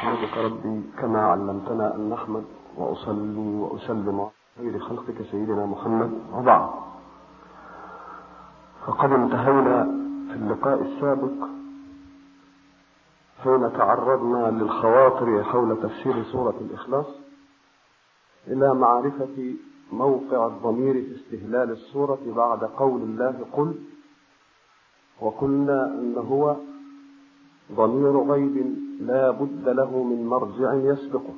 أحمدك ربي كما علمتنا أن نحمد، وأصلي وأسلم على خير خلقك سيدنا محمد، وبعد. فقد انتهينا في اللقاء السابق حين تعرضنا للخواطر حول تفسير سورة الإخلاص إلى معرفة موقع الضمير في استهلال السورة بعد قول الله قل، وقلنا أن هو ضمير غيب لا بد له من مرجع يسبقه،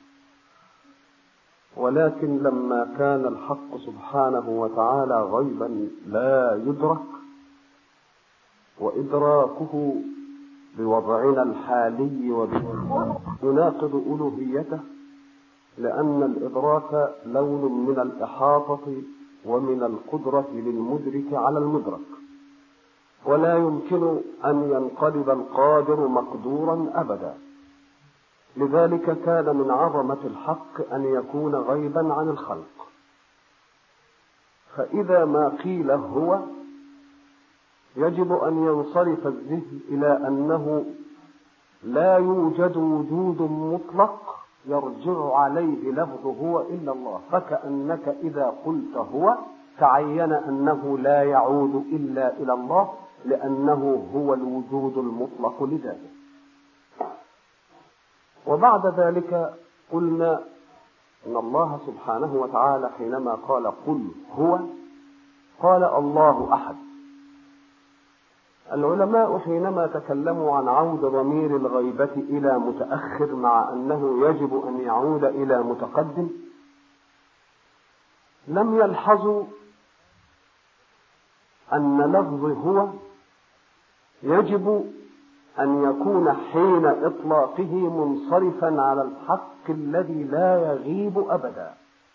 ولكن لما كان الحق سبحانه وتعالى غيبا لا يدرك، وإدراكه بوضعنا الحالي يناقض ألوهيته، لأن الإدراك لون من الإحاطة ومن القدرة للمدرك على المدرك، ولا يمكن أن ينقلب القادر مقدورا أبدا. لذلك كان من عظمة الحق أن يكون غيبا عن الخلق. فإذا ما قيل هو، يجب أن ينصرف الذهن إلى أنه لا يوجد وجود مطلق يرجع عليه لفظ هو إلا الله، فكأنك إذا قلت هو تعين أنه لا يعود إلا إلى الله، لأنه هو الوجود المطلق لذاته. وبعد ذلك قلنا أن الله سبحانه وتعالى حينما قال قل هو قال الله أحد. العلماء حينما تكلموا عن عود ضمير الغيبة إلى متأخر مع أنه يجب أن يعود إلى متقدم، لم يلحظوا أن لفظ هو يجب أن يكون حين إطلاقه منصرفا على الحق الذي لا يغيب أبدا،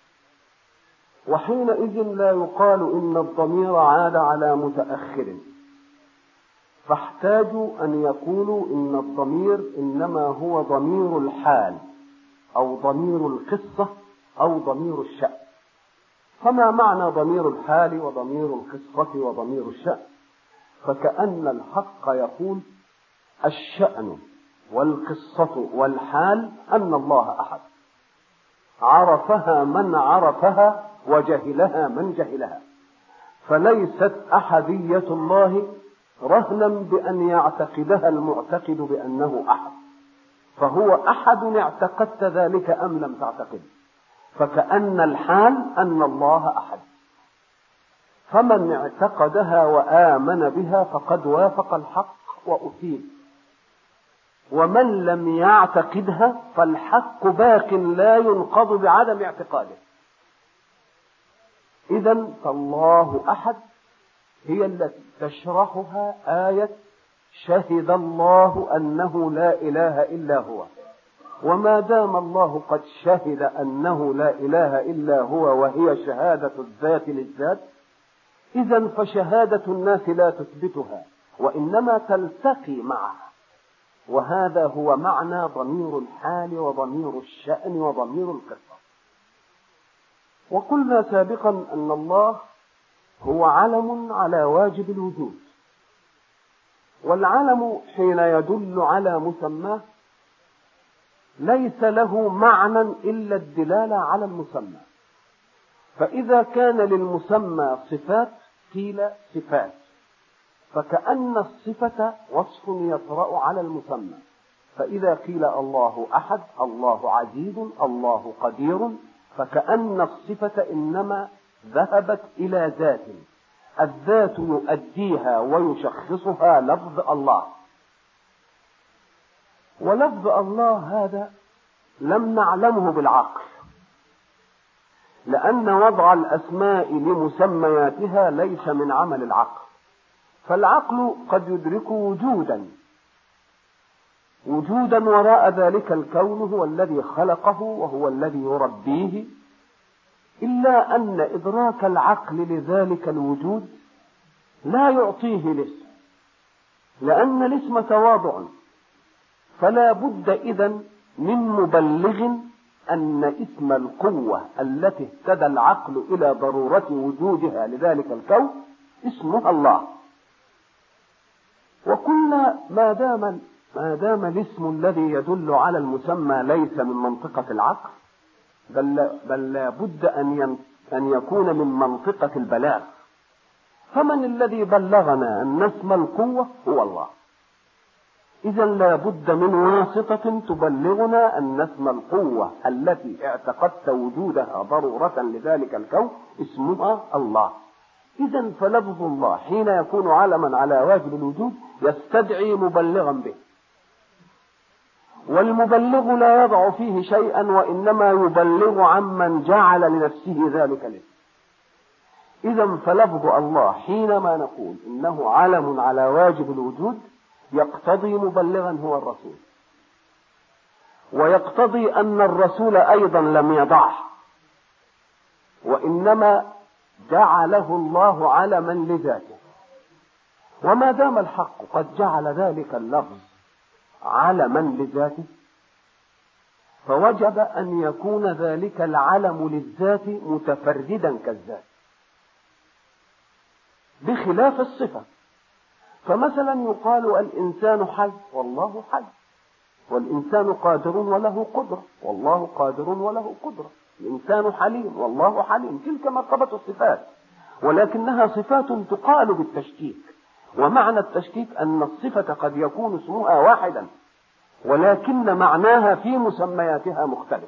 وحينئذ لا يقال إن الضمير عاد على متأخر، فاحتاجوا أن يقولوا إن الضمير إنما هو ضمير الحال أو ضمير القصة أو ضمير الشأن. فما معنى ضمير الحال وضمير القصة وضمير الشأن؟ فكأن الحق يقول الشأن والقصة والحال أن الله أحد، عرفها من عرفها وجهلها من جهلها، فليست أحدية الله رهنا بأن يعتقدها المعتقد بأنه أحد، فهو أحد اعتقدت ذلك أم لم تعتقد، فكأن الحال أن الله أحد، فمن اعتقدها وآمن بها فقد وافق الحق وأثيب، ومن لم يعتقدها فالحق باق لا ينقض بعدم اعتقاده. إذن فالله أحد هي التي تشرحها آية شهد الله أنه لا إله إلا هو. وما دام الله قد شهد أنه لا إله إلا هو وهي شهادة الذات للذات، إذن فشهادة الناس لا تثبتها وإنما تلتقي معها، وهذا هو معنى ضمير الحال وضمير الشأن وضمير القصة. وقلنا سابقا أن الله هو علم على واجب الوجود، والعلم حين يدل على مسماه ليس له معنى إلا الدلالة على المسمى، فإذا كان للمسمى صفات قيل صفات، فكأن الصفة وصف يطرأ على المسمى، فإذا قيل الله أحد، الله عزيز، الله قدير، فكأن الصفة إنما ذهبت إلى ذات، الذات يؤديها ويشخصها لفظ الله. ولفظ الله هذا لم نعلمه بالعقل، لأن وضع الأسماء لمسمياتها ليس من عمل العقل، فالعقل قد يدرك وجودا وراء ذلك الكون هو الذي خلقه وهو الذي يربيه، إلا أن إدراك العقل لذلك الوجود لا يعطيه الاسم، لأن الاسم تواضع، فلا بد إذن من مبلغ أن اسم القوة التي اهتدى العقل إلى ضرورة وجودها لذلك الكون اسمها الله. وقلنا ما دام ما دام الاسم الذي يدل على المسمى ليس من منطقة العقل، بل لابد أن يكون من منطقة البلاغ. فمن الذي بلغنا أن اسم القوة هو الله؟ إذا لابد من واسطة تبلغنا أن اسم القوة التي اعتقدت وجودها ضرورة لذلك الكون اسمها الله. إذا فلفظ الله حين يكون علما على واجب الوجود يستدعي مبلغا به، والمبلغ لا يضع فيه شيئا، وإنما يبلغ عمن جعل لنفسه ذلك الاسم. إذا فلفظ الله حينما نقول إنه علم على واجب الوجود يقتضي مبلغا هو الرسول، ويقتضي أن الرسول أيضا لم يضعه، وإنما جعله الله علما لذاته. وما دام الحق قد جعل ذلك اللفظ علما لذاته، فوجب أن يكون ذلك العلم للذات متفردا كالذات، بخلاف الصفة. فمثلا يقال الإنسان حي والله حي، والإنسان قادر وله قدرة والله قادر وله قدرة، الإنسان حليم والله حليم. تلك مرتبة الصفات، ولكنها صفات تقال بالتشكيك. ومعنى التشكيك أن الصفة قد يكون اسمها واحدا، ولكن معناها في مسمياتها مختلف.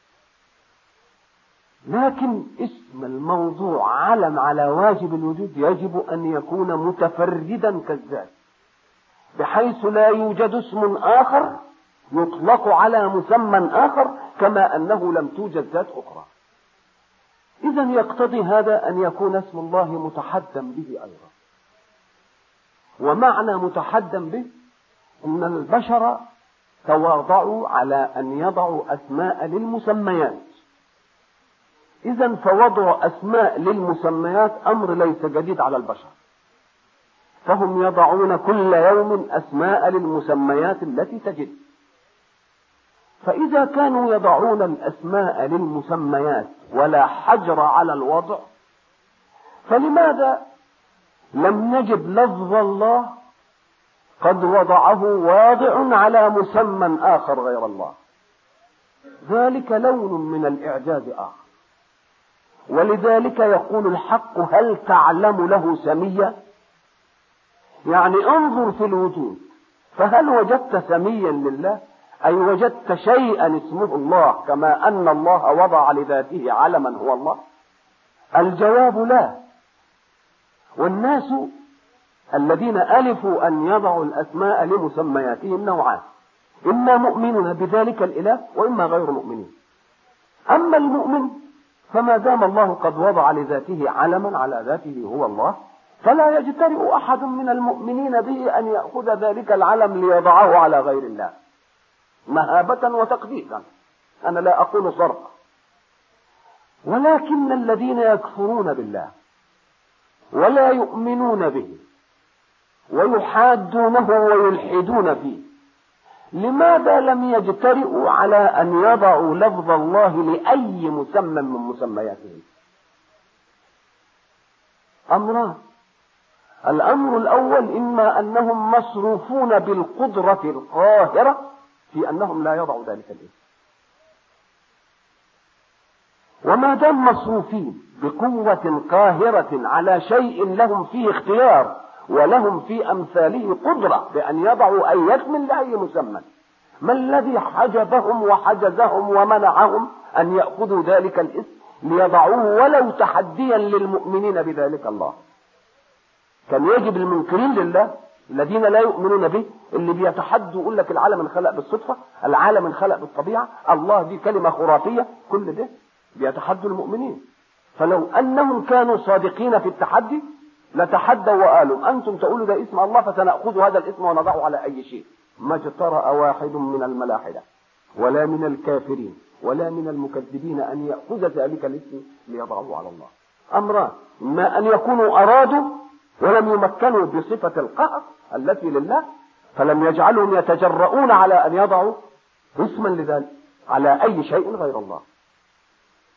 لكن اسم الموضوع علم على واجب الوجود يجب أن يكون متفردا كالذات، بحيث لا يوجد اسم آخر يطلق على مسمى آخر، كما أنه لم توجد ذات أخرى. إذا يقتضي هذا أن يكون اسم الله متحدا به أيضا. ومعنى متحدا به أن البشر تواضعوا على أن يضعوا أسماء للمسميات. إذا فوضع أسماء للمسميات أمر ليس جديد على البشر، فهم يضعون كل يوم أسماء للمسميات التي تجد. فإذا كانوا يضعون الأسماء للمسميات ولا حجر على الوضع، فلماذا لم نجد لفظ الله قد وضعه واضع على مسمى آخر غير الله؟ ذلك لون من الإعجاز آخر. ولذلك يقول الحق: هل تعلم له سميا؟ يعني انظر في الوجود، فهل وجدت سميا لله؟ أي وجدت شيئا اسمه الله كما أن الله وضع لذاته علما هو الله؟ الجواب لا. والناس الذين ألفوا أن يضعوا الأسماء لمسمياتهم نوعان: إما مؤمنون بذلك الإله، وإما غير مؤمنين. أما المؤمن فما دام الله قد وضع لذاته علما على ذاته هو الله، فلا يجترئ أحد من المؤمنين به أن يأخذ ذلك العلم ليضعه على غير الله مهابة وتقديسا. أنا لا أقول صرفا. ولكن الذين يكفرون بالله ولا يؤمنون به ويحادونه ويلحدون فيه، لماذا لم يجترئوا على أن يضعوا لفظ الله لأي مسمى من مسمياته؟ أمران: الأمر الأول إما أنهم مصروفون بالقدرة القاهرة في أنهم لا يضعوا ذلك الاسم، وما دام مصروفين بقوة قاهرة على شيء لهم فيه اختيار ولهم في أمثاله قدرة بأن يضعوا أي اسم لأي مسمى، ما الذي حجبهم وحجزهم ومنعهم أن يأخذوا ذلك الاسم ليضعوه ولو تحديا للمؤمنين بذلك الله؟ كان يجب المنكرين لله الذين لا يؤمنون به، اللي بيتحدوا يقول لك العالم انخلق بالصدفة، العالم انخلق بالطبيعة، الله دي كلمة خرافية، كل ده بيتحدوا المؤمنين. فلو أنهم كانوا صادقين في التحدي لتحدوا وقالوا: أنتم تقولوا ده اسم الله فسنأخذ هذا الاسم ونضعه على أي شيء. ما اجترأ واحد من الملاحدة ولا من الكافرين ولا من المكذبين أن يأخذ ذلك الاسم ليضعه على الله. أمران: إما أن يكونوا أرادوا ولم يمكنوا بصفة القهر التي لله فلم يجعلهم يتجرؤون على أن يضعوا اسما لذلك على أي شيء غير الله،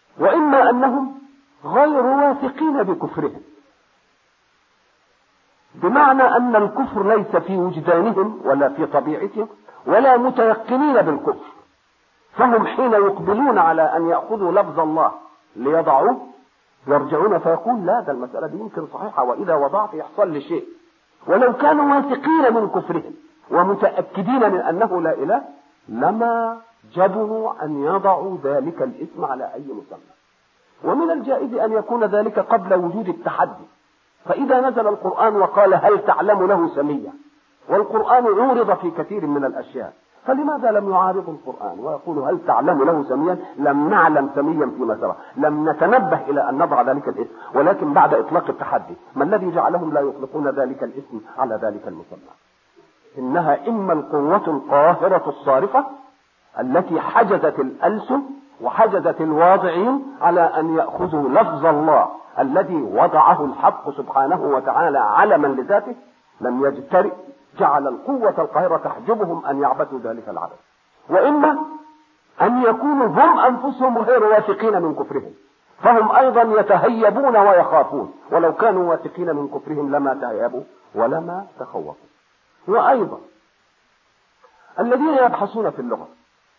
وإما أنهم غير واثقين بكفرهم، بمعنى أن الكفر ليس في وجدانهم ولا في طبيعتهم ولا متيقنين بالكفر، فهم حين يقبلون على أن يأخذوا لفظ الله ليضعوه يرجعون فيقول لا، ده المسألة دي يمكن صحيحة، وإذا وضعت يحصل لي شيء. ولو كانوا واثقين من كفرهم ومتأكدين من أنه لا إله لما جبنوا أن يضعوا ذلك الاسم على أي مسمى. ومن الجائز أن يكون ذلك قبل وجود التحدي، فإذا نزل القرآن وقال هل تعلم له سميا، والقرآن عورض في كثير من الأشياء، فلماذا لم يعارض القرآن ويقول هل تعلم له سميا؟ لم نعلم سميا فيما سبق، لم نتنبه إلى أن نضع ذلك الاسم، ولكن بعد إطلاق التحدي ما الذي جعلهم لا يطلقون ذلك الاسم على ذلك المسمى؟ إنها إما القوة القاهرة الصارفة التي حجزت الألسن وحجزت الواضعين على أن يأخذوا لفظ الله الذي وضعه الحق سبحانه وتعالى علما لذاته لم يجترئ، جعل القوة القاهرة تحجبهم أن يعبثوا ذلك العبث. وإما أن يكونوا هم أنفسهم غير واثقين من كفرهم، فهم أيضا يتهيبون ويخافون، ولو كانوا واثقين من كفرهم لما تهيبوا ولما تخوفوا. وأيضا الذين يبحثون في اللغة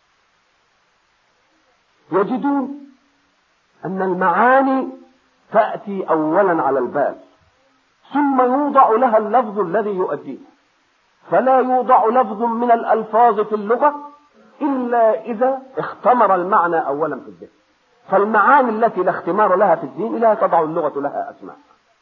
يجدون أن المعاني تأتي أولا على البال ثم يوضع لها اللفظ الذي يؤديه، فلا يوضع لفظ من الألفاظ في اللغة إلا إذا اختمر المعنى أولا في الذهن، فالمعاني التي لا اختمار لها في الذهن لا تضع اللغة لها أسماء.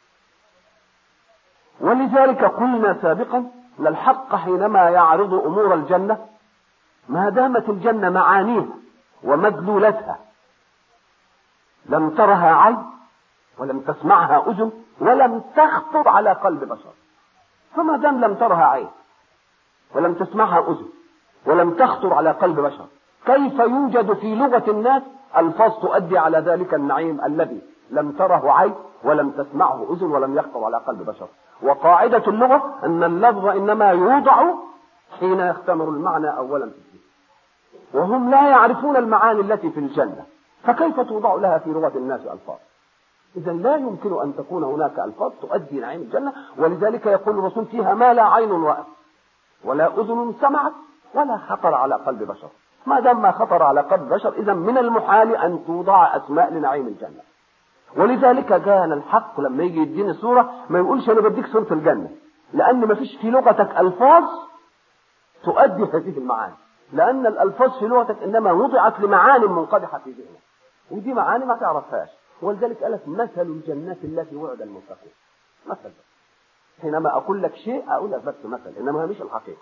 ولذلك قلنا سابقا أن الحق حينما يعرض أمور الجنة ما دامت الجنة معانيها ومدلولتها لم ترها عين ولم تسمعها أذن ولم تخطر على قلب بشر، فما دام لم ترها عين ولم تسمعها أذن ولم تخطر على قلب بشر، كيف يوجد في لغة الناس ألفاظ تؤدي على ذلك النعيم الذي لم تره عين ولم تسمعه أذن ولم يخطر على قلب بشر؟ وقاعدة اللغة أن اللفظ إنما يوضع حين يختمر المعنى أولا في الذهن، وهم لا يعرفون المعاني التي في الجنة، فكيف توضع لها في لغة الناس ألفاظ؟ إذا لا يمكن أن تكون هناك ألفاظ تؤدي نعيم الجنة. ولذلك يقول الرسول فيها ما لا عين رأت ولا أذن سمعت ولا خطر على قلب بشر. ما دام ما خطر على قلب بشر إذا من المحال أن توضع أسماء لنعيم الجنة. ولذلك كان الحق لما يجي يديني صورة ما يقولش أنا بديك صورة الجنة، لأن ما فيش في لغتك ألفاظ تؤدي هذه المعاني، لأن الألفاظ في لغتك إنما وضعت لمعاني منقدحة في ذهنك، ودي معاني ما تعرفهاش. ولذلك قالت مثل الجنات التي وعد المتقون. مثل حينما أقول لك شيء أقول لك بس مثل، إنما مش الحقيقة.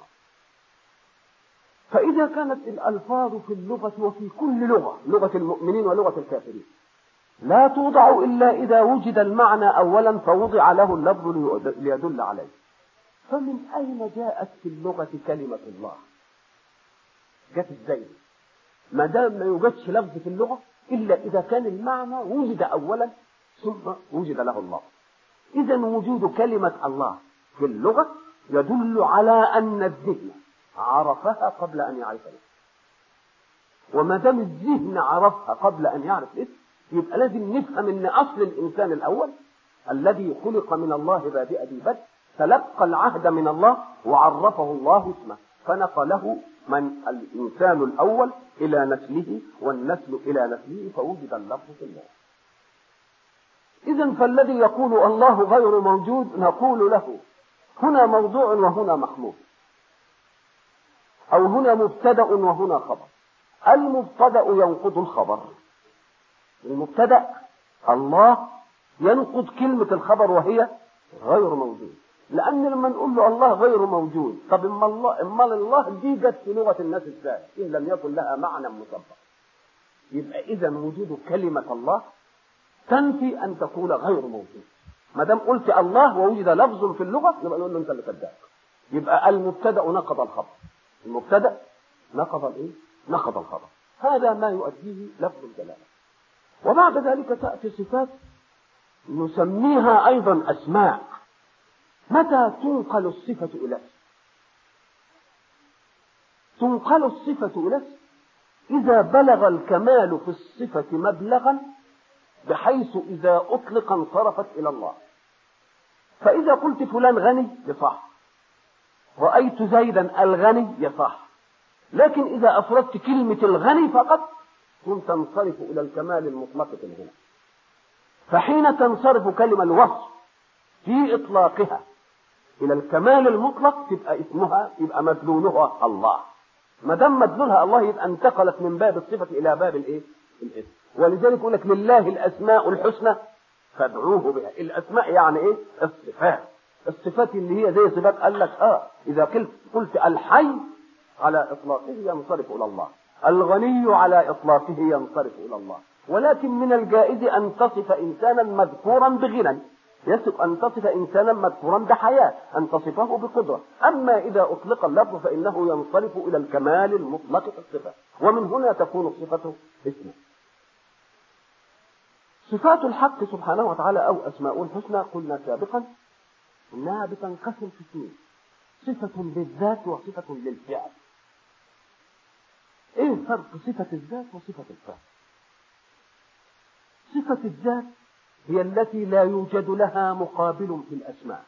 فإذا كانت الألفاظ في اللغة وفي كل لغة، لغة المؤمنين ولغة الكافرين، لا توضع إلا إذا وجد المعنى أولا فوضع له اللفظ ليدل عليه، فمن أين جاءت في اللغة كلمة الله؟ جاءت ازاي؟ ما دام ما يوجدش لفظ في اللغة إلا إذا كان المعنى وجد أولا ثم وجد له الله. إذا وجود كلمة الله في اللغة يدل على أن الذهن عرفها قبل أن يعرف الاسم، وما دام الذهن عرفها قبل أن يعرف الاسم يبقى لازم نفهم أن أصل الإنسان الأول الذي خلق من الله بادئ ذي بدء تلقى العهد من الله وعرفه الله اسمه، فنقله من الإنسان الأول إلى نسله والنسل إلى نسله فوجد اللفظ في الله. إذن فالذي يقول الله غير موجود نقول له هنا موضوع وهنا محمول، أو هنا مبتدأ وهنا خبر. المبتدأ ينقض الخبر، المبتدأ الله ينقض كلمة الخبر وهي غير موجود، لأن لما نقول له الله غير موجود، طب إما الله دي جت في لغة الناس ازاي إن لم يكن لها معنى مسبق؟ يبقى إذا وجود كلمة الله تنفي أن تقول غير موجود. ما دام قلت الله ووجد لفظ في اللغة نبقى نقول له أنت اللي كذاب. يبقى المبتدأ نقض الخبر، المبتدأ نقض الإيه؟ نقض الخبر. هذا ما يؤديه لفظ الجلالة. وبعد ذلك تأتي صفات نسميها أيضا أسماء. متى تنقل الصفة إلى اسم؟ تنقل الصفة إلى اسم إذا بلغ الكمال في الصفة مبلغا بحيث إذا أطلق انصرفت إلى الله. فإذا قلت فلان غني يصح، رأيت زيدا الغني يصح، لكن إذا أفردت كلمة الغني فقط كنت تنصرف إلى الكمال المطلق في الغنى. فحين تنصرف كلمة الوصف في إطلاقها إلى الكمال المطلق تبقى اسمها، يبقى مدلولها الله. ما دام مدلولها الله يبقى انتقلت من باب الصفة إلى باب الإيه؟ الاسم. ولذلك يقول لك لله الأسماء الحسنى فادعوه بها. الأسماء يعني إيه؟ الصفات. الصفات اللي هي زي صفات، قال لك إذا قلت الحي على إطلاقه ينصرف إلى الله، الغني على إطلاقه ينصرف إلى الله. ولكن من الجائز أن تصف إنسانا مذكورا بغنى، يصف أن تصف إنسانا مذكورا بحياة، أن تصفه بقدرة. أما إذا أطلق اللفظ فإنه ينصرف إلى الكمال المطلق في الصفة، ومن هنا تكون الصفة اسما. صفات الحق سبحانه وتعالى أو أسماء الحسنى قلنا سابقا إنها بتنقسم قسمين: صفة للذات وصفة للفعل. إيه فرق صفة الذات وصفة الفعل؟ صفة الذات هي التي لا يوجد لها مقابل في الأسماء،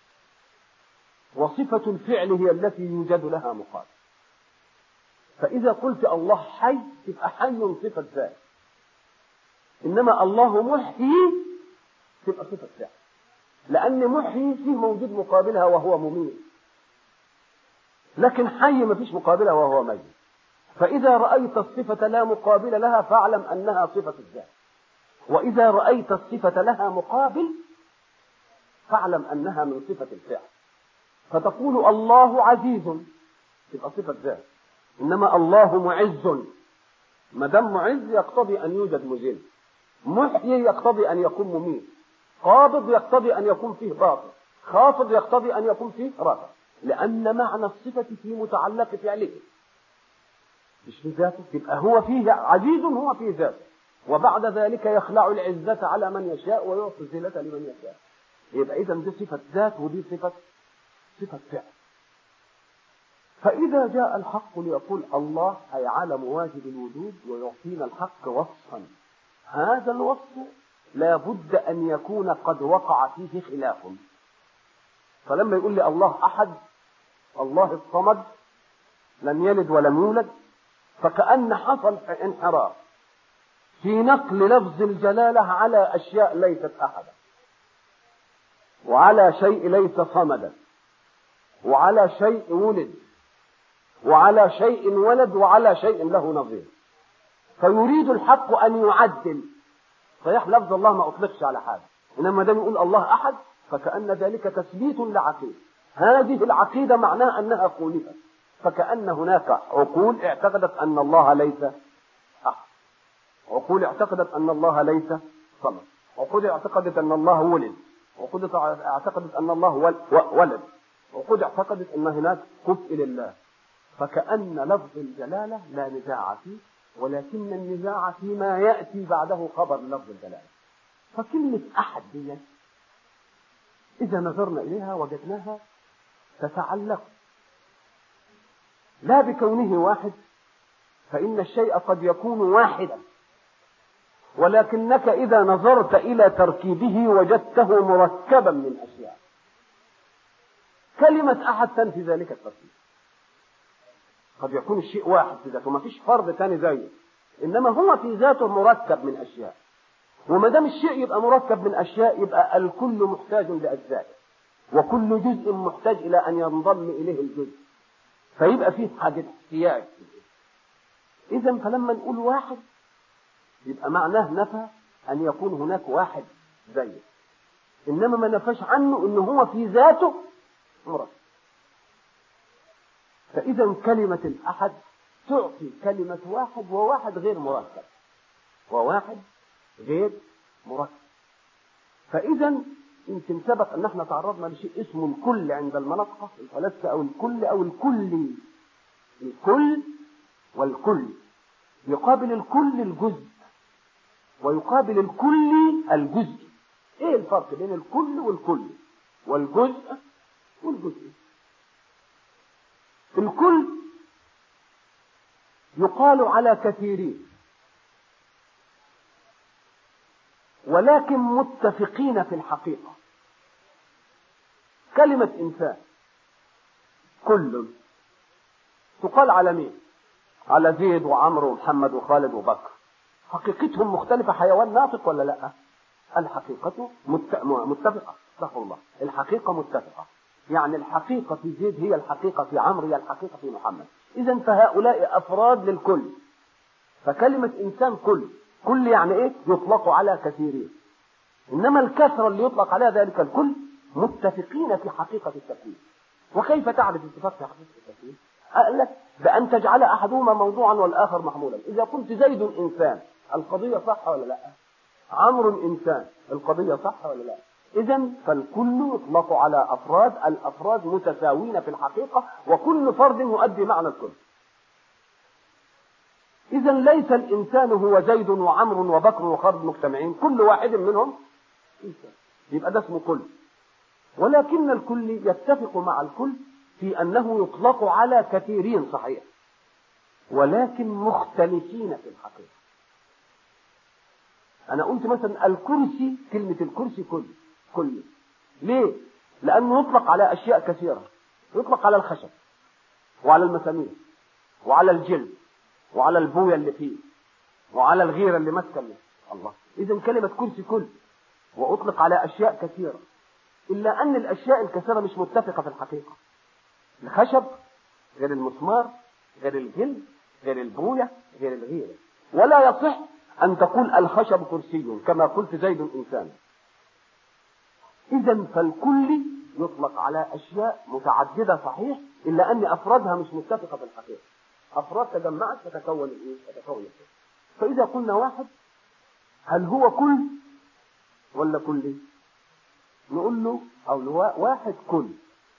وصفة الفعل هي التي يوجد لها مقابل. فإذا قلت الله حي تبقى حي صفة ذات، إنما الله محيي تبقى صفة فعل، لأن محيي فيه موجود مقابلها وهو مميت، لكن حي ما فيش مقابلها وهو ميت. فإذا رأيت الصفة لا مقابل لها فاعلم أنها صفة الذات، وإذا رأيت الصفة لها مقابل فاعلم أنها من صفة الفعل. فتقول الله عزيز تبقى صفة ذات، إنما الله معز، ما دام معز يقتضي أن يوجد مذل، محيي يقتضي أن يكون مميت، قابض يقتضي أن يكون فيه باطل، خافض يقتضي أن يكون فيه رافع، لأن معنى الصفة في متعلق فعله مش في ذاته. يبقى هو فيه عزيز، هو فيه ذاته، وبعد ذلك يخلع العزة على من يشاء ويعطي الذلة لمن يشاء. يبقى إذا دي صفة ذات ودي صفة فعل. فإذا جاء الحق ليقول الله أي عالم واجب الوجود ويعطينا الحق وصفا، هذا الوصف لا بد أن يكون قد وقع فيه خلاف. فلما يقول لي الله أحد، الله الصمد، لم يلد ولم يولد، فكأن حصل انحراف في نقل لفظ الجلالة على أشياء ليست أحدا، وعلى شيء ليس صمدا، وعلى شيء ولد، وعلى شيء ولد، وعلى شيء له نظير. فيريد الحق أن يعدل، صحيح لفظ الله ما أطلقش على حاجة، إنما دام يقول الله أحد فكأن ذلك تثبيت لعقيدة. هذه العقيدة معناها أنها قولها، فكأن هناك عقول اعتقدت أن الله ليس أحد، عقول اعتقدت أن الله ليس صمد، عقول اعتقدت أن الله ولد، عقول اعتقدت أن الله ولد، عقول اعتقدت أن هناك كفء لله. فكأن لفظ الجلالة لا نزاع فيه، ولكن النزاع فيما يأتي بعده خبر لفظ الجلالة. فكلمة أحد دي إذا نظرنا إليها وجدناها تتعلق لا بكونه واحد، فإن الشيء قد يكون واحدا، ولكنك إذا نظرت إلى تركيبه وجدته مركبا من أشياء. كلمة أحد تنفي ذلك التركيب. قد يكون الشيء واحد في ذاته، ما فيش فرد ثاني زيه، إنما هو في ذاته مركب من أشياء. وما دام الشيء يبقى مركب من أشياء يبقى الكل محتاج لأجزائه، وكل جزء محتاج إلى أن ينضم إليه الجزء، فيبقى فيه حاجة احتياج. إذا فلما نقول واحد يبقى معناه نفى أن يكون هناك واحد زيه، إنما ما نفاش عنه إنه هو في ذاته مركب. فإذا كلمة الأحد تعطي كلمة واحد، وواحد غير مركب، وواحد غير مركب. فإذا يمكن سبق أن احنا تعرضنا لشيء اسمه الكل عند المناطق الفلاسفة، أو الكل أو الكلي. الكل والكل يقابل الكل الجزء، ويقابل الكل الجزء. ايه الفرق بين الكل والكل والجزء والجزء؟ الكل يقال على كثيرين ولكن متفقين في الحقيقة، كلمة إنسان كل تقال على مين؟ على زيد وعمرو ومحمد وخالد وبكر. حقيقتهم مختلفة، حيوان ناطق ولا لا؟ الحقيقة متفقة. استغفر الله، الحقيقة متفقة. يعني الحقيقة في زيد هي الحقيقة في عمرو، هي الحقيقة في محمد. إذا فهؤلاء أفراد للكل. فكلمة إنسان كل يعني إيه؟ يطلق على كثيرين. إنما الكثرة اللي يطلق عليها ذلك الكل متفقين في حقيقة التكوين. وكيف تعرف اتفاق في حقيقة التكوين؟ قال لك بأن تجعل أحدهما موضوعا والآخر محمولا. إذا قلت زيد إنسان، القضية صح ولا لا؟ عمرو إنسان، القضية صح ولا لا؟ إذن فالكل يطلق على أفراد، الأفراد متساوين في الحقيقة، وكل فرد يؤدي معنى الكل. إذن ليس الإنسان هو زيد وعمرو وبكر وخالد مجتمعين، كل واحد منهم إنسان، يبقى ده اسمه كل. ولكن الكل يتفق مع الكل في أنه يطلق على كثيرين صحيح، ولكن مختلفين في الحقيقة. أنا قلت مثلا الكرسي، كلمة الكرسي كل. ليه؟ لأنه يطلق على أشياء كثيرة. يطلق على الخشب وعلى المسامير وعلى الجلد وعلى البوية اللي فيه وعلى الغيرة اللي ماسكة الله. إذن كلمة كرسي كل، وأطلق على أشياء كثيرة، إلا أن الأشياء الكثيرة مش متفقة في الحقيقة. الخشب غير المسمار غير الجلد غير البوية غير الغيرة. ولا يصح أن تقول الخشب كرسي كما قلت زيد إنسان. إذن فالكل يطلق على أشياء متعددة صحيح، إلا أن أفرادها مش متفقة في الحقيقة. أفراد تجمعت فتكون إيه؟ تتكون إيه؟ فإذا قلنا واحد، هل هو كل ولا كلي؟ نقول له أو واحد كل،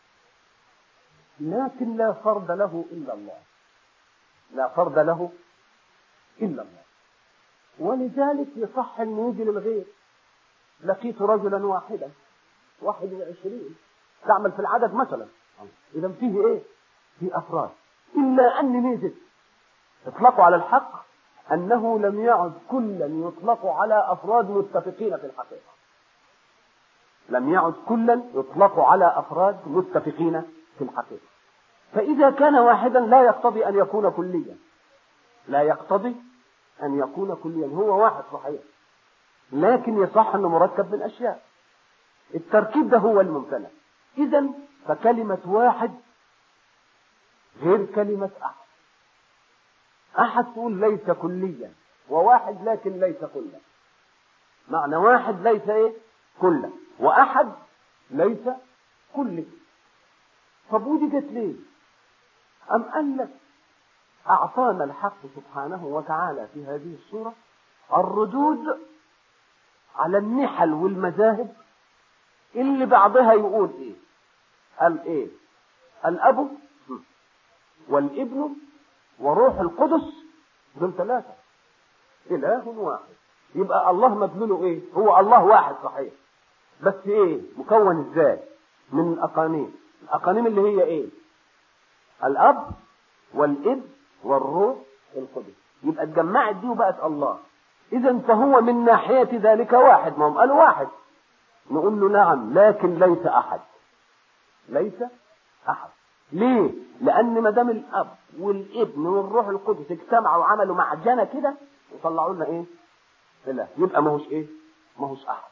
لكن لا فرد له إلا الله. لا فرد له إلا الله. ولذلك يصح أن يجي للغير. لقيت رجلا واحدا 21 تعمل في العدد مثلا، إذا فيه إيه؟ فيه أفراد. إلا أن ميزة اطلقوا على الحق أنه لم يعد كلا يطلق على أفراد متفقين في الحقيقة. لم يعد كلا يطلق على أفراد متفقين في الحقيقة. فإذا كان واحدا لا يقتضي أن يكون كليا، لا يقتضي أن يكون كليا. هو واحد صحيح، لكن يصح أنه مركب من أشياء. التركيب ده هو الممتنع. إذن فكلمة واحد غير كلمة أحد. أحد تقول ليس كليا، وواحد لكن ليس كلا. معنى واحد ليس إيه؟ كلا، وأحد ليس كلي. طب ودي جت ليه؟ أم قال لك أعطانا الحق سبحانه وتعالى في هذه السورة الردود على النحل والمذاهب اللي بعضها يقول إيه؟ قال إيه؟ الأب والابن وروح القدس دول 3 إله واحد. يبقى الله مدلوله إيه؟ هو الله واحد صحيح، بس إيه؟ مكون إزاي؟ من الأقانيم. الأقانيم اللي هي إيه؟ الأب والابن والروح القدس. يبقى اتجمعت دي وبقت الله. إذا فهو من ناحية ذلك واحد. ما هم قالوا واحد، نقول له نعم، لكن ليس أحد. ليس أحد. ليه؟ لأن ما دام الأب والابن والروح القدس اجتمعوا وعملوا معجنة كده وطلعوا لنا إيه؟ إله، يبقى ما هوش إيه؟ ما هوش أحد.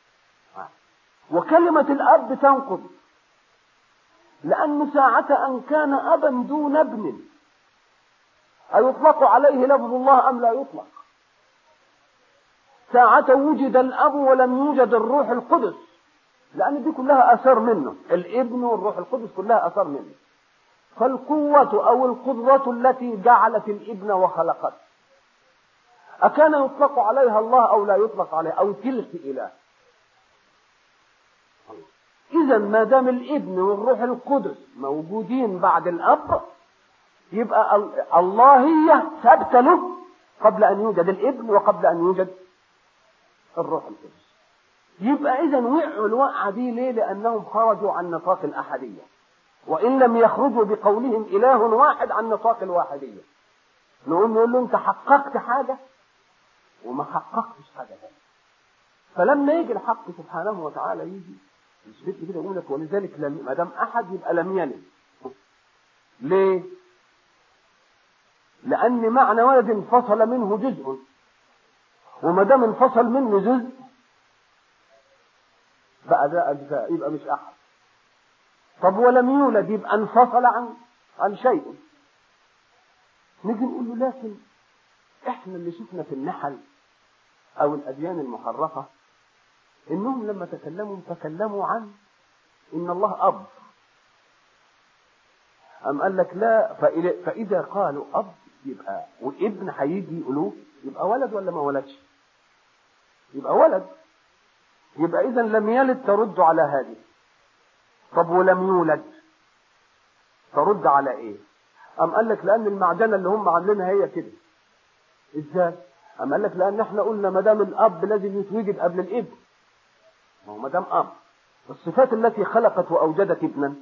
وكلمة الأب تنقض، لأنه ساعة أن كان أبا دون ابن أيطلق عليه لفظ الله أم لا يطلق؟ ساعة وجد الأب ولم يوجد الروح القدس، لأن دي كلها أثر منه، الابن والروح القدس كلها أثر منه. فالقوة أو القدرة التي جعلت الابن وخلقته أكان يطلق عليها الله أو لا يطلق عليها؟ أو تلك إله. إذا ما دام الابن والروح القدس موجودين بعد الأب، يبقى اللهية ثابتة له قبل أن يوجد الابن وقبل أن يوجد الروح القدس. يبقى إذا وقعوا الوقعة دي ليه؟ لأنهم خرجوا عن نطاق الأحدية، وإن لم يخرجوا بقولهم إله واحد عن نطاق الواحدية. نقول له أنت حققت حاجة وما حققتش حاجة ثانية. فلما يجي الحق سبحانه وتعالى يجي يثبت لي كده يقول لك ولذلك ما دام أحد يبقى لم يلد. ليه؟ لأن معنى ولد انفصل منه جزء، وما دام انفصل منه جزء بقى ده أجزاء، يبقى مش أحد. طب ولم يولد يبقى انفصل عن شيء. نيجي نقول له لكن احنا اللي شفنا في النحل او الاديان المحرفه انهم لما تكلموا عن ان الله اب. ام قال لك لا، فاذا قالوا اب يبقى وابن هيجي يقولوه يبقى ولد ولا ما ولدش؟ يبقى ولد. يبقى اذا لم يلد ترد على هذه. طب ولم يولد ترد على ايه؟ ام قال لك لان المعجنه اللي هم عاملينها هي كده. ازاي؟ ام قال لك لان احنا قلنا ما دام الاب لازم يتوجد قبل الابن. ما دام اب، الصفات التي خلقت واوجدت ابنا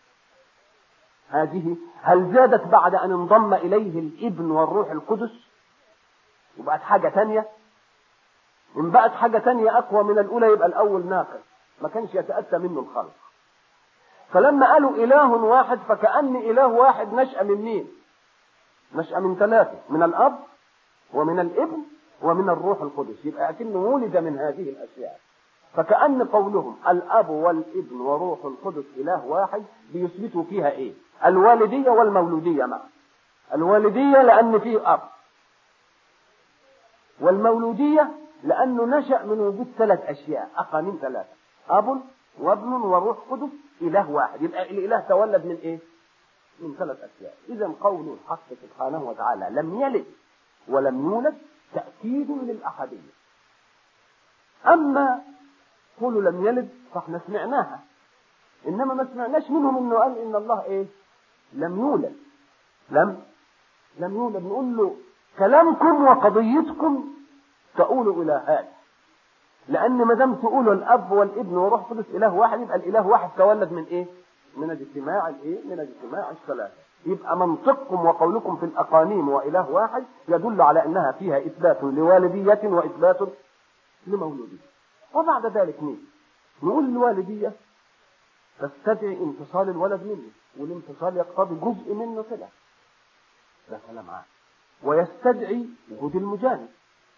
هذه هل زادت بعد ان انضم اليه الابن والروح القدس وبقت حاجه ثانيه؟ ان بقت حاجه ثانيه اقوى من الاولى يبقى الاول ناقص، ما كانش يتاتى منه الخلق. فلما قالوا اله واحد فكأن اله واحد نشأ من مين؟ نشأ من ثلاثه، من الاب ومن الابن ومن الروح القدس، يبقى أكنه ولد من هذه الاشياء. فكأن قولهم الاب والابن وروح القدس اله واحد بيثبتوا فيها ايه؟ الوالديه والمولوديه معا. الوالديه لان فيه اب، والمولوديه لانه نشأ من وجود ثلاث اشياء، اقانيم ثلاثه، اب وابن وروح قدس اله واحد. يبقى الاله تولد من ايه؟ من ثلاث اشياء. اذا قول الحق سبحانه وتعالى لم يلد ولم يولد تأكيد للأحدية. أما قولوا لم يلد فاحنا سمعناها، إنما ما سمعناش منهم إنه قال إن الله إيه؟ لم يولد. لم يولد. نقول له كلامكم وقضيتكم تقولوا إلى هذا، لأن ما دام تقولوا الأب والابن وروح قدس إله واحد يبقى الإله واحد تولد من إيه؟ من اجتماع الإيه؟ من اجتماع الثلاثة. يبقى منطقكم وقولكم في الأقانيم وإله واحد يدل على أنها فيها إثبات لوالدية وإثبات لمولودية. وبعد ذلك نقول الوالدية تستدعي انفصال الولد منه، والانفصال يقتضي جزء منه كده، ده كلام عام، ويستدعي وجود المجانب.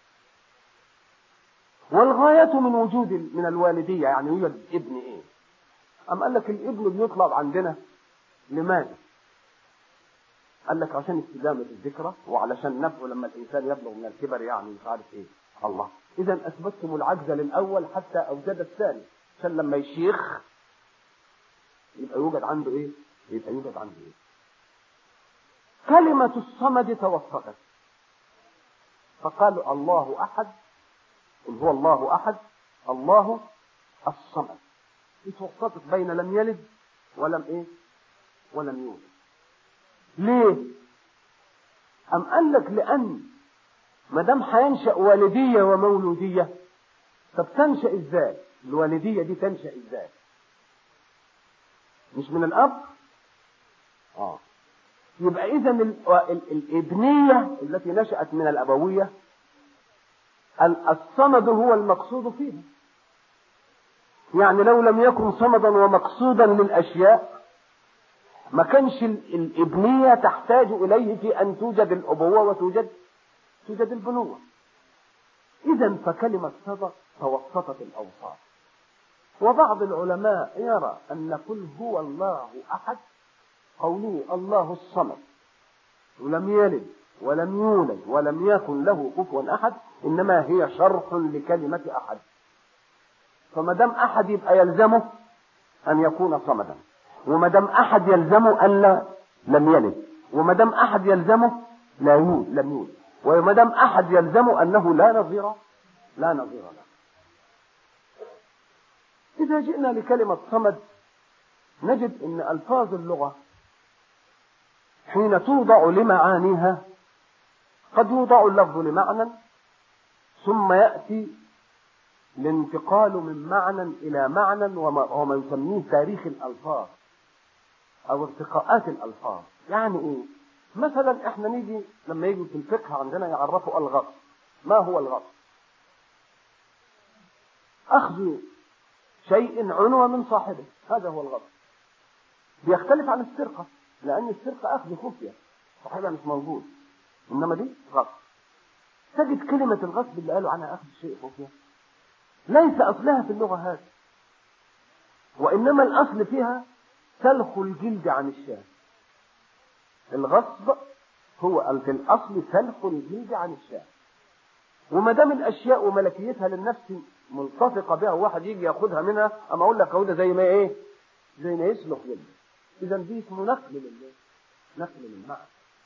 والغاية من وجود من الوالدية يعني يوجد ابن ايه؟ أم قال لك الابن بيطلب عندنا لماذا؟ قال لك عشان استدامة الذكرى وعلشان نفعه لما الإنسان يبلغ من الكبر، يعني مش عارف ايه. الله، إذا أثبتتم العجز للأول حتى أوجد الثاني، عشان لما يشيخ يبقى يوجد عنده ايه؟ يبقى يوجد عنده ايه؟ كلمة الصمد توسطت فقالوا الله أحد، قل هو الله أحد، الله الصمد. اتوسطت بين لم يلد ولم ايه؟ ولم يولد. ليه؟ أم قال لك لأن ما دام هينشأ والدية ومولودية، طب تنشأ ازاي؟ الوالدية دي تنشأ ازاي؟ مش من الأب؟ يبقى إذا الابنية التي نشأت من الأبوية الصمد هو المقصود فيها. يعني لو لم يكن صمدا ومقصودا للأشياء ما كانش الابنية تحتاج إليه في أن توجد الأبوة وتوجد البنوة. إذا فكلمة صدق توسطت الأوصاف. وبعض العلماء يرى أن قل هو الله أحد قوله الله الصمد ولم يلد ولم يولد ولم يكن له كفوا أحد إنما هي شرح لكلمة أحد. فما دام أحد يبقى يلزمه أن يكون صمدا، وما دام أحد يلزمه أن لم يلد، وما دام أحد يلزمه لم يولد، وما دام أحد يلزمه أنه لا نظير له. إذا جئنا لكلمة صمد نجد أن ألفاظ اللغة حين توضع لمعانيها قد يوضع اللفظ لمعنى ثم يأتي الانتقال من معنى إلى معنى وما يسميه تاريخ الألفاظ أو ارتقاءات الألفاظ. يعني إيه؟ مثلا إحنا نيجي لما يجي في الفقه عندنا يعرفوا الغصب. ما هو الغصب؟ أخذ شيء عنوة من صاحبه، هذا هو الغصب. بيختلف عن السرقة، لأن السرقة أخذ خفية، صاحبها مش موجود، إنما دي غصب. تجد كلمة الغصب اللي قالوا عنها أخذ شيء خفية ليس أصلها في اللغة هذه، وإنما الأصل فيها سلخ الجلد عن الشاة. الغصب هو في الأصل سلخ الجلد عن الشاة، وما دام الأشياء وملكيتها للنفس ملتصقة بها وواحد يجي ياخدها منها، أما أقول لك أهو ده زي ما إيه؟ زي ما يسلخ جلد. إذا دي اسمه نقل للمعنى.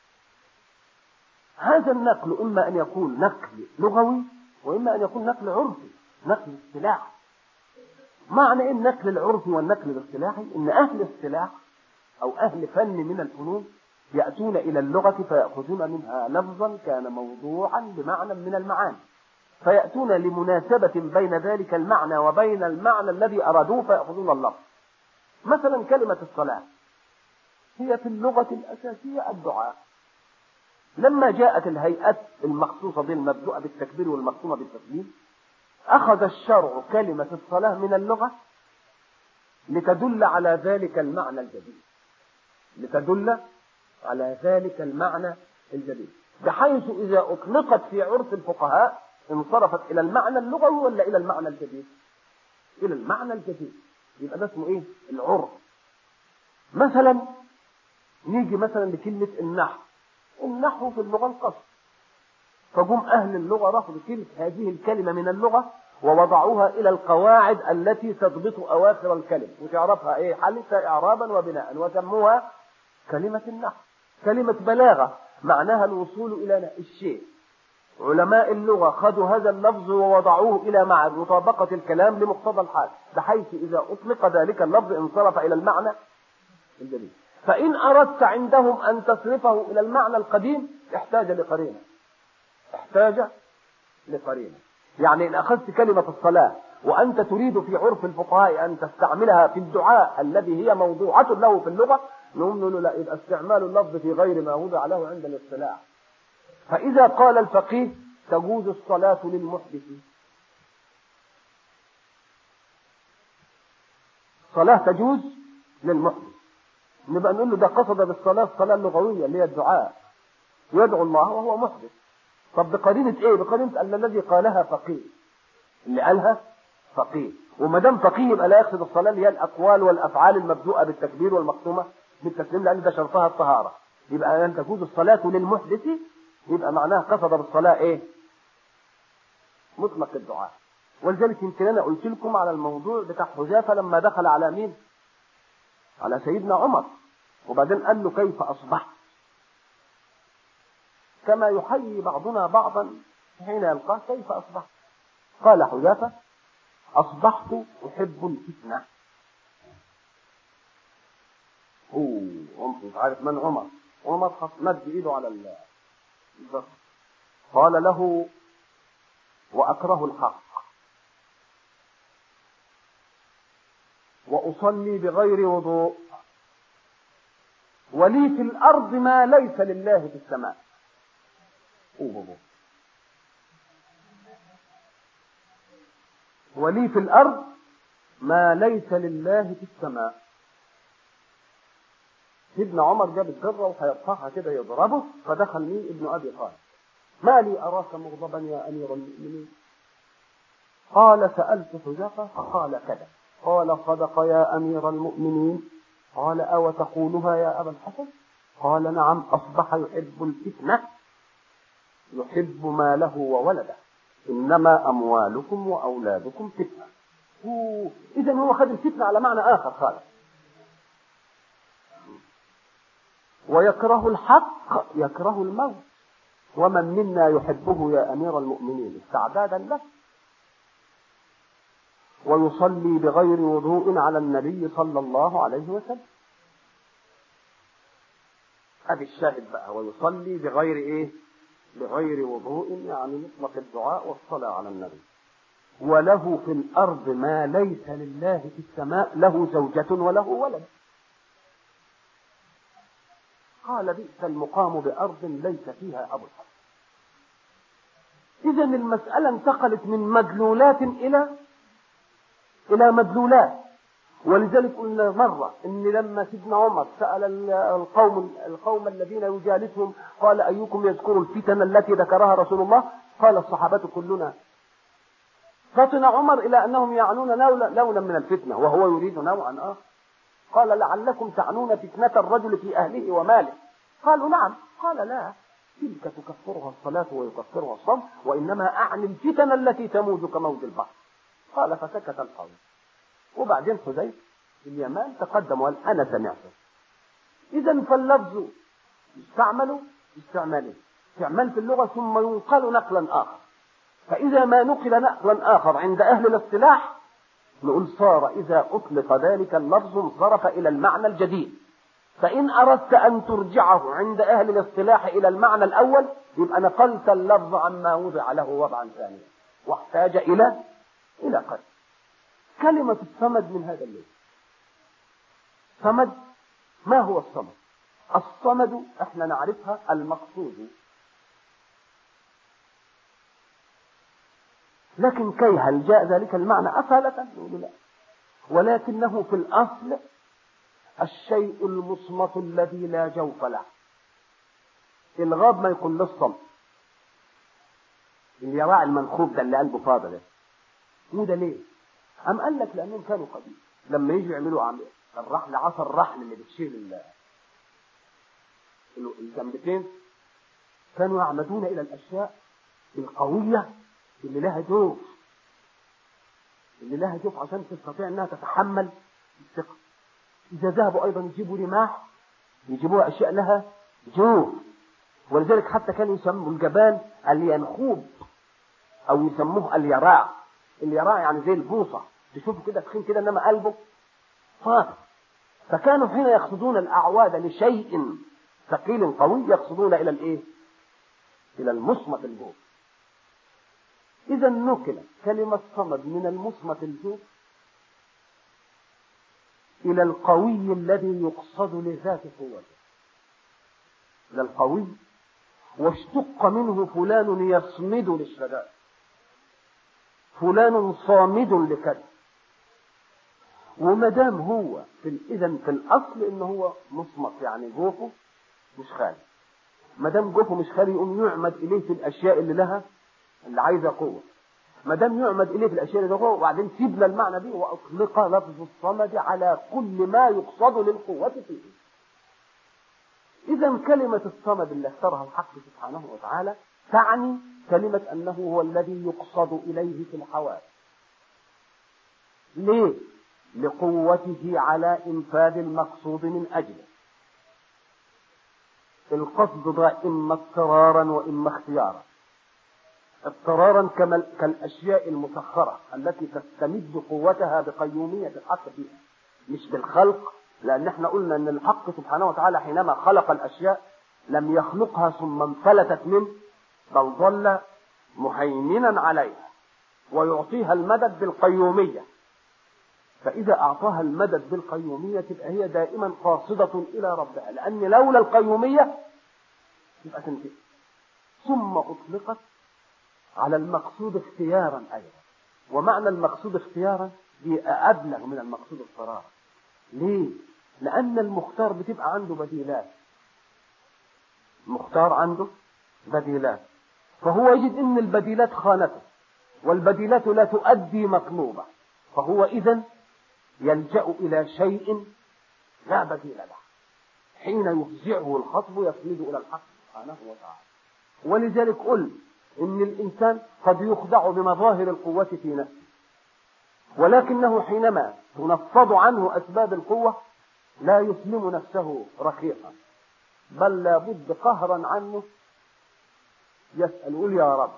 هذا النقل إما أن يكون نقل لغوي وإما أن يكون نقل عرفي، نقل اصطلاحي. معنى إيه النقل العرفي والنقل الاصطلاحي؟ إن أهل اصطلاح أو أهل فن من الفنون يأتون إلى اللغة فيأخذون منها لفظا كان موضوعا بمعنى من المعاني، فيأتون لمناسبة بين ذلك المعنى وبين المعنى الذي أرادوه فيأخذون اللفظ. مثلا كلمة الصلاة هي في اللغة الأساسية الدعاء. لما جاءت الهيئات المخصوصة دي المبدوءة بالتكبير والمختومة بالتسليم، أخذ الشرع كلمة الصلاة من اللغة لتدل على ذلك المعنى الجديد، لتدل على ذلك المعنى الجديد، بحيث إذا أطلقت في عرف الفقهاء انصرفت إلى المعنى اللغوي ولا إلى المعنى الجديد؟ إلى المعنى الجديد. يبقى ده اسمه إيه؟ العرف. مثلا نيجي مثلا لكلمة النحو. النحو في اللغة القصر، فجم أهل اللغة رفضوا هذه الكلمة من اللغة ووضعوها إلى القواعد التي تضبط أواخر الكلمة وتعرفها إيه؟ حالتها إعرابا وبناء، وسموها كلمة النحو. كلمة بلاغة معناها الوصول إلى الشيء. علماء اللغة خذوا هذا اللفظ ووضعوه إلى مطابقة الكلام لمقتضى الحال، بحيث إذا أطلق ذلك اللفظ انصرف إلى المعنى الجديد. فإن أردت عندهم أن تصرفه إلى المعنى القديم احتاج لقرينة. يعني إن أخذت كلمة الصلاة وأنت تريد في عرف الفقهاء أن تستعملها في الدعاء الذي هي موضوعة له في اللغة، نقول له لا، يبقى استعمال اللفظ في غير ما وضع له عند الاصطلاح. فإذا قال الفقيه تجوز الصلاة للمحدث، صلاة تجوز للمحدث، نبقى نقول له ده قصد بالصلاة الصلاة اللغوية اللي هي الدعاء، يدعو الله وهو محدث. طب بقرينة ايه؟ بقرينة ان الذي قالها فقيه، اللي قالها فقيه، وما دام فقيه يبقى لا يقصد الصلاة اللي هي الاقوال والافعال المبدوءة بالتكبير والمختومة بالتسليم، لان ده شرطها الطهارة. يبقى ان تجوز الصلاة للمحدث يبقى معناها قصد بالصلاة ايه؟ مطلق الدعاء. ولذلك يمكن انا قلت لكم على الموضوع بتاع حذافة لما دخل على مين؟ على سيدنا عمر، وبعدين قال له كيف اصبحت؟ كما يحيي بعضنا بعضا حين يلقاه كيف أصبحت؟ قال حذافة أصبحت أحب الفتنة. مش عارف من عمر. عمر مد إيده على الضرب، قال له وأكره الحق وأصلي بغير وضوء ولي في الأرض ما ليس لله في السماء. ولي في الأرض ما ليس لله في السماء. ابن عمر جاب الذرة وهيرفعها كده يضربه، فدخل مين؟ ابن أبي طالب. ما لي أراك مغضبا يا أمير المؤمنين؟ قال سألت حذافة فقال كذا. قال صدق يا أمير المؤمنين. قال أو تقولها يا أبا الحسن؟ قال نعم، أصبح يحب الفتنة، يحب ماله وولده، إنما أموالكم وأولادكم فتنة. إذن هو خد الفتنة على معنى آخر خالص. ويكره الحق يكره الموت، ومن منا يحبه يا أمير المؤمنين استعدادا له. ويصلي بغير وضوء على النبي صلى الله عليه وسلم. هذا الشاهد بقى، ويصلي بغير إيه؟ بغير وضوء، يعني مطلق الدعاء والصلاة على النبي. وله في الأرض ما ليس لله في السماء، له زوجة وله ولد. قال بئس المقام بأرض ليس فيها أبو الحسن. إذن المسألة انتقلت من مدلولات إلى إلى مدلولات. ولذلك قلنا مرة إن لما سيدنا عمر سأل القوم الذين يجالسهم قال أيكم يذكر الفتن التي ذكرها رسول الله؟ قال الصحابة كلنا. فطن عمر إلى أنهم يعنون لونا من الفتنة وهو يريد نوعا آخر. قال لعلكم تعنون فتنة الرجل في أهله وماله. قالوا نعم. قال لا، تلك تكفرها الصلاة ويكفرها الصوم، وإنما أعني الفتن التي تموج كموج البحر. قال فسكت القوم. وبعدين حذيفة اليمان تقدم وقال أنا سمعته. إذا فاللفظ يستعمل استعمال في اللغة ثم ينقل نقلا آخر. فإذا ما نقل نقلا آخر عند أهل الاصطلاح نقول صار إذا أطلق ذلك اللفظ انصرف إلى المعنى الجديد. فإن أردت أن ترجعه عند أهل الاصطلاح إلى المعنى الأول يبقى نقلت اللفظ عما وضع له وضعا ثانيا واحتاج إلى قلب. كلمة الصمد من هذا الليل. صمد، ما هو الصمد؟ الصمد احنا نعرفها المقصود، لكن كي هل جاء ذلك المعنى أصالة؟ نقول لا، ولكنه في الأصل الشيء المصمت الذي لا جوف له. الغاب ما يكون له صمت. اليراع المنخوب ده اللي قلبه فاضي ده، وده ليه؟ أم قال لك لأنهم كانوا قديم لما يجوا يعملوا الرحل، عصا الرحل اللي بتشيل الجنبتين، كانوا يعمدون إلى الأشياء القوية اللي لها جوف عشان تستطيع أنها تتحمل الثقل. إذا ذهبوا أيضا يجيبوا رماح يجيبوا أشياء لها جوف. ولذلك حتى كانوا يسموا الجبال الينخوب أو يسموه اليراع. اليراع يعني زي البوصة، تشوفه كده تخين كده إنما قلبه فاضي. فكانوا حين يقصدون الأعواد لشيء ثقيل قوي يقصدون إلى الإيه؟ إلى المصمت الجوف. إذا نقل كلمة صمد من المصمت الجوف إلى القوي الذي يقصد لذات قوته، إلى القوي، واشتق منه فلان يصمد للشدائد، فلان صامد لكذا. ومدام هو إذن في الأصل إنه هو مصمت يعني جوفه مش خالي. مدام جوفه مش خالي يقوم يعمد إليه في الأشياء اللي عايزة قوة. مدام يعمد إليه في الأشياء اللي عايزة قوة، وبعدين سيبنا المعنى دي وأطلق لفظ الصمد على كل ما يقصد للقوة فيه. إذن كلمة الصمد اللي اختارها الحق سبحانه وتعالى تعني كلمة أنه هو الذي يقصد إليه في الحوادث. ليه؟ لقوته على إنفاذ المقصود من أجله. القصد ده إما اضطرارا وإما اختيارا. اضطرارا كالأشياء المسخرة التي تستمد قوتها بقيومية الحق فيها، مش بالخلق، لأن احنا قلنا أن الحق سبحانه وتعالى حينما خلق الأشياء لم يخلقها ثم انفلتت منه، بل ظل مهيمنا عليها ويعطيها المدد بالقيومية. فإذا أعطاها المدد بالقيومية تبقى هي دائما قاصدة إلى ربها، لأن لولا القيومية تبقى تنتهي. ثم أطلقت على المقصود اختيارا أيضا. ومعنى المقصود اختيارا دي أبلغ من المقصود اضطرارا. ليه؟ لأن المختار بتبقى عنده بديلات. المختار عنده بديلات، فهو يجد أن البديلات خانته والبديلات لا تؤدي مطلوبة، فهو إذن يلجأ إلى شيء لا بديل له. حين يفزعه الخطب يصمد إلى الحق سبحانه وتعالى. ولذلك قل إن الإنسان قد يخدع بمظاهر القوة في نفسه، ولكنه حينما تنفض عنه أسباب القوة لا يسلم نفسه رقيقا، بل لابد قهرا عنه يسأل يقول يا رب.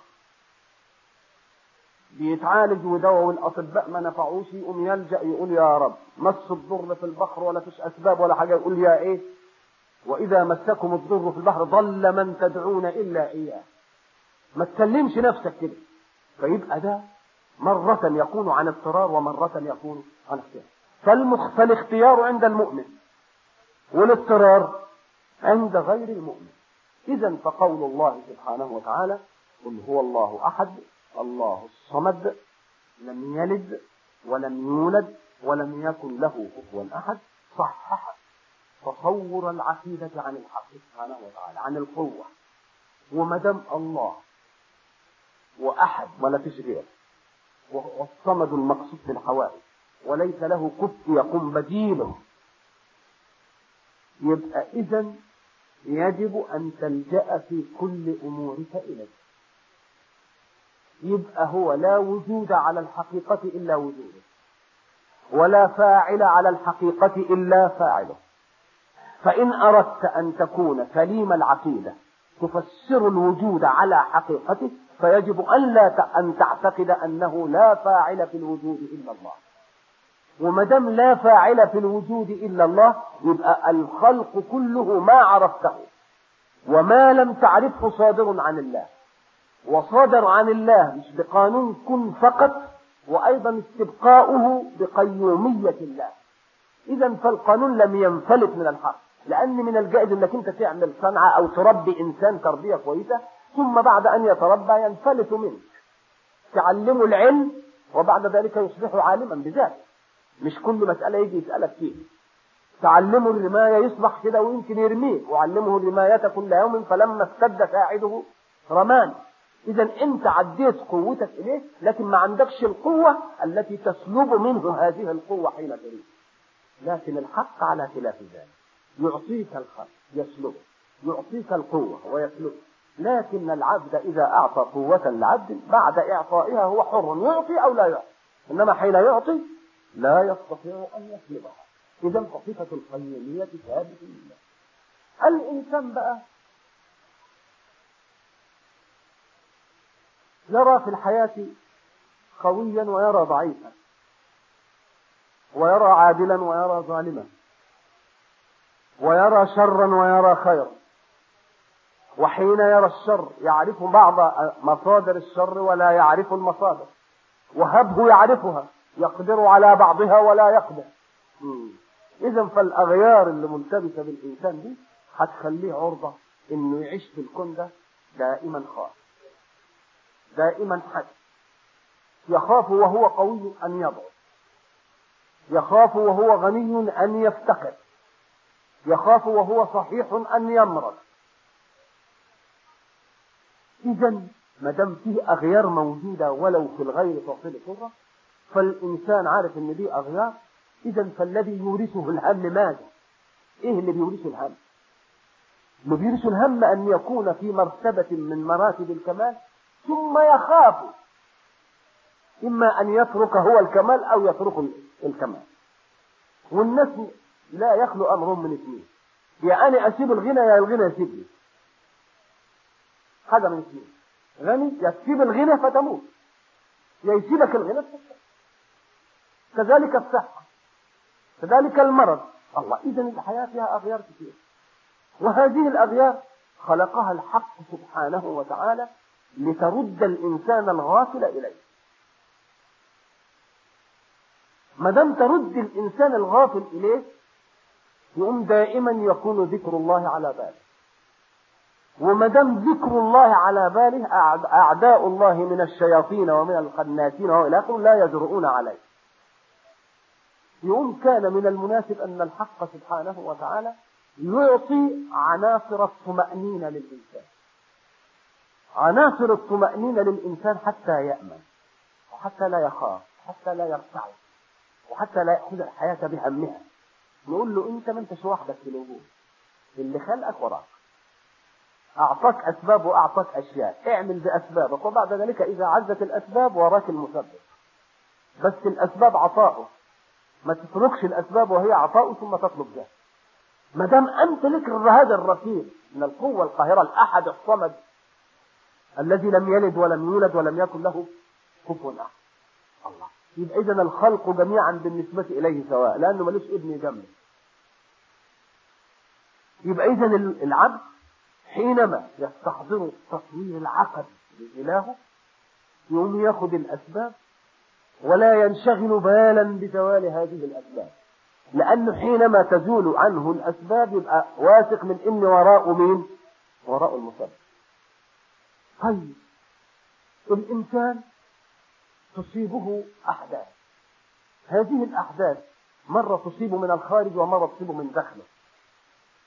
بيتعالج ودواء والأطباء ما نفعوش يقوم يلجأ يقول يا رب. مس الضر في البحر ولا فيش أسباب ولا حاجة يقول يا إيه؟ وإذا مسكم الضر في البحر ضل من تدعون إلا إياه. ما تكلمش نفسك كده. فيبقى ده مرة يكون عن اضطرار ومرة يكون عن اختيار. فالاختيار عند المؤمن والاضطرار عند غير المؤمن. إذن فقول الله سبحانه وتعالى قل هو الله أحد الله الصمد لم يلد ولم يولد ولم يكن له كفوا أحد صحح تصور العقيدة عن الحق سبحانه وتعالى، عن القوة. ومدام الله وأحد ولا فيش غيره، والصمد المقصود في الحوائج، وليس له كف يقوم بديله، يبقى إذن يجب أن تلجأ في كل أمورك إليه. يبقى هو لا وجود على الحقيقة إلا وجوده، ولا فاعل على الحقيقة إلا فاعله. فإن أردت أن تكون سليم العقيدة تفسر الوجود على حقيقته، فيجب أن تعتقد أنه لا فاعل في الوجود إلا الله. ومدام لا فاعل في الوجود إلا الله، يبقى الخلق كله ما عرفته وما لم تعرفه صادر عن الله، وصادر عن الله مش بقانون كن فقط، وأيضا استبقاؤه بقيومية الله. إذا فالقانون لم ينفلت من الحق، لأن من الجائز أنك أنت تعمل صنعة أو تربي إنسان تربية كويسة، ثم بعد أن يتربى ينفلت منك، تعلمه العلم وبعد ذلك يصبح عالما بذلك. مش كل مسألة يجي يسألك فيه. تعلمه الرماية يصبح كده ويمكن يرميه، وعلمه الرماية كل يوم فلما اشتد ساعده رمان. إذا أنت عديت قوتك إليه، لكن ما عندكش القوة التي تسلب منه هذه القوة حين تريد. لكن الحق على خلاف ذلك، يعطيك الخلق يسلبه، يعطيك القوة ويسلبه. لكن العبد إذا أعطى قوة للعبد بعد إعطائها هو حر يعطي أو لا يعطي، إنما حين يعطي لا يستطيع أن يسلبها. إذا صفة القيومية ثابتة لله. الإنسان بقى يرى في الحياة قويا ويرى ضعيفا، ويرى عادلا ويرى ظالما، ويرى شرا ويرى خيرا. وحين يرى الشر يعرف بعض مصادر الشر ولا يعرف المصادر، وهبه يعرفها، يقدر على بعضها ولا يقدر. إذن فالأغيار اللي ملتبسة بالإنسان دي هتخليه عرضة إنه يعيش في الكون ده دائما خاف، دائما حد، يخاف وهو قوي أن يضعف، يخاف وهو غني أن يفتقر، يخاف وهو صحيح أن يمرض. إذن ما دام فيه أغيار موجودة ولو في الغير تصل صورة، فالإنسان عارف إن دي أغيار. إذن فالذي يورثه الهم ماذا؟ إيه اللي بيورثه الهم؟ اللي بيورثه الهم أن يكون في مرتبة من مراتب الكمال، ثم يخاف إما أن يترك هو الكمال أو يترك الكمال. والناس لا يخلو أمرهم من اثنين، يا أنا أسيب الغنى يا الغنى يسيبني. حاجة من اثنين، غني يسيب الغنى فتموت، يا يسيبك الغنى فتموت. كذلك الصحة، كذلك المرض. الله، إذن الحياة فيها أغيار كثير، وهذه الأغيار خلقها الحق سبحانه وتعالى لترد الإنسان الغافل إليه. ما دام ترد الإنسان الغافل إليه، يقوم دائما يكون ذكر الله على باله. وما دام ذكر الله على باله، أعداء الله من الشياطين ومن الخناسين وإلى آخره لا يجرؤون عليه. يقوم كان من المناسب أن الحق سبحانه وتعالى يعطي عناصر الطمأنينة للإنسان، عناصر الطمأنينة للإنسان حتى يأمن، وحتى لا يخاف، وحتى لا يرتعد، وحتى لا يأخذ الحياة بهمها. نقول له أنت ما أنتش وحدك في الوجود، اللي خلقك وراك، أعطاك أسباب وأعطاك أشياء، اعمل بأسبابك، وبعد ذلك إذا عزت الأسباب وراك المسبب. بس الأسباب عطاؤه، ما تتركش الأسباب وهي عطاؤه ثم تطلب ذلك. ما دام أنت لك هذا الرصيد من القوة القاهرة الأحد الصمد الذي لم يلد ولم يولد ولم يكن له كفوا أحد، الله، يبقى إذن الخلق جميعا بالنسبة إليه سواء، لأنه ملوش ابن جنبه. يبقى إذن العبد حينما يستحضر تصوير العقد لإلهه يقوم ياخذ الأسباب ولا ينشغل بالا بزوال هذه الأسباب، لأنه حينما تزول عنه الأسباب يبقى واثق من إن وراء مين؟ وراء المسبب. طيب الإنسان تصيبه أحداث، هذه الأحداث مرة تصيب من الخارج ومرة تصيب من داخله.